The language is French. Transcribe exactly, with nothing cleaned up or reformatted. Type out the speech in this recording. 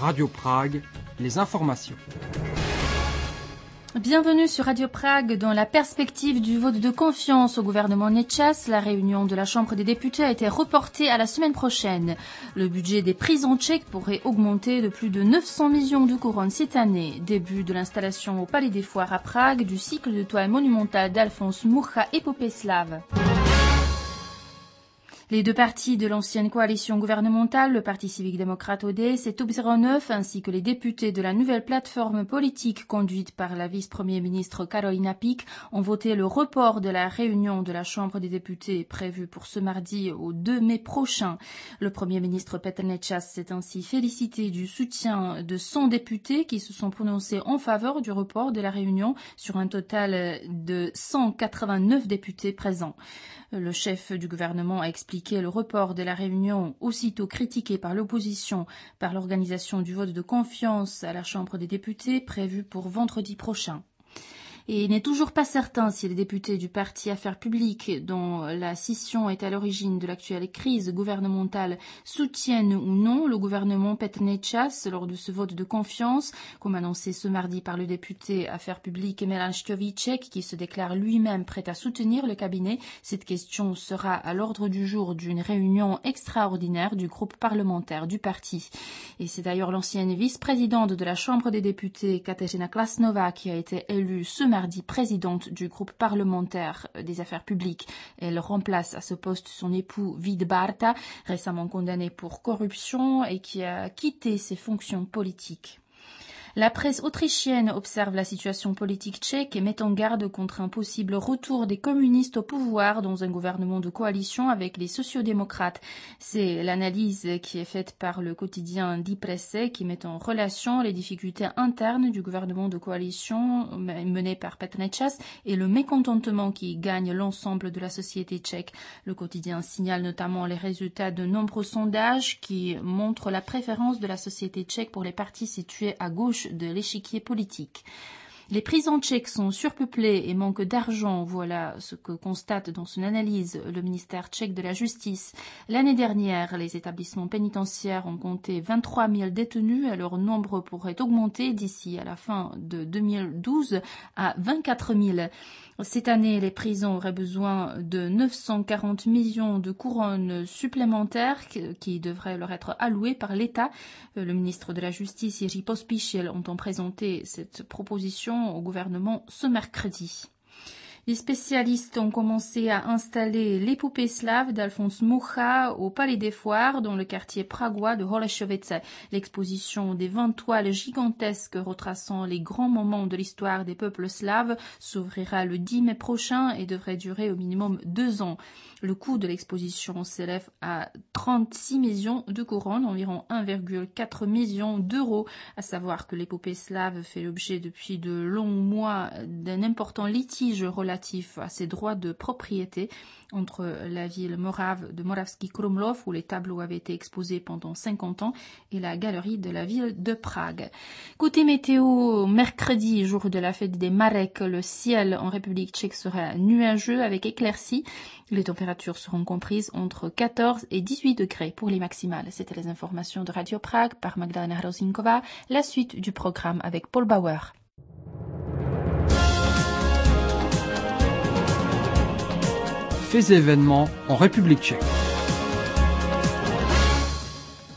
Radio Prague, les informations. Bienvenue sur Radio Prague. Dans la perspective du vote de confiance au gouvernement Nečas, la réunion de la Chambre des députés a été reportée à la semaine prochaine. Le budget des prisons tchèques pourrait augmenter de plus de neuf cents millions de couronnes cette année. Début de l'installation au Palais des Foires à Prague du cycle de toile monumentale d'Alphonse Mucha Épopée slave. Les deux partis de l'ancienne coalition gouvernementale, le Parti civique démocrate O D S et Top zéro neuf, ainsi que les députés de la nouvelle plateforme politique conduite par la vice-premier ministre Karolina Pik, ont voté le report de la réunion de la Chambre des députés prévue pour ce mardi au deux mai prochain. Le premier ministre Petr Nečas s'est ainsi félicité du soutien de cent députés qui se sont prononcés en faveur du report de la réunion sur un total de cent quatre-vingt-neuf députés présents. Le chef du gouvernement a expliqué le report de la réunion, aussitôt critiqué par l'opposition, par l'organisation du vote de confiance à la Chambre des députés prévu pour vendredi prochain. Et il n'est toujours pas certain si les députés du parti Affaires publiques, dont la scission est à l'origine de l'actuelle crise gouvernementale, soutiennent ou non le gouvernement Petr Nečas lors de ce vote de confiance, comme annoncé ce mardi par le député Affaires publiques Milan Šťovíček, qui se déclare lui-même prêt à soutenir le cabinet. Cette question sera à l'ordre du jour d'une réunion extraordinaire du groupe parlementaire du parti. Et c'est d'ailleurs l'ancienne vice-présidente de la Chambre des députés, Kateřina Klasnová, qui a été élue ce mardi présidente du groupe parlementaire des affaires publiques. Elle remplace à ce poste son époux Vít Bárta, récemment condamné pour corruption et qui a quitté ses fonctions politiques. La presse autrichienne observe la situation politique tchèque et met en garde contre un possible retour des communistes au pouvoir dans un gouvernement de coalition avec les sociodémocrates. C'est l'analyse qui est faite par le quotidien Die Presse qui met en relation les difficultés internes du gouvernement de coalition mené par Petr Nečas et le mécontentement qui gagne l'ensemble de la société tchèque. Le quotidien signale notamment les résultats de nombreux sondages qui montrent la préférence de la société tchèque pour les partis situés à gauche de l'échiquier politique. Les prisons tchèques sont surpeuplées et manquent d'argent, voilà ce que constate dans son analyse le ministère tchèque de la Justice. L'année dernière, les établissements pénitentiaires ont compté vingt-trois mille détenus et leur nombre pourrait augmenter d'ici à la fin de deux mille douze à vingt-quatre mille. Cette année, les prisons auraient besoin de neuf cent quarante millions de couronnes supplémentaires qui devraient leur être allouées par l'État. Le ministre de la Justice, Jiří Pospíšil, entend présenter cette proposition au gouvernement ce mercredi. Les spécialistes ont commencé à installer l'épopée slave d'Alphonse Mucha au Palais des Foires dans le quartier pragois de Holešovice. L'exposition des vingt toiles gigantesques retraçant les grands moments de l'histoire des peuples slaves s'ouvrira le dix mai prochain et devrait durer au minimum deux ans. Le coût de l'exposition s'élève à trente-six millions de couronnes, environ un virgule quatre million d'euros. À savoir que l'épopée slave fait l'objet depuis de longs mois d'un important litige relatif à ses droits de propriété entre la ville morave de Moravský Krumlov, où les tableaux avaient été exposés pendant cinquante ans, et la galerie de la ville de Prague. Côté météo, mercredi, jour de la fête des Marek, le ciel en République tchèque sera nuageux avec éclaircies. Les températures seront comprises entre quatorze et dix-huit degrés pour les maximales. C'était les informations de Radio Prague par Magdalena Hrozinková. La suite du programme avec Paul Bauer. Faits et événements en République tchèque.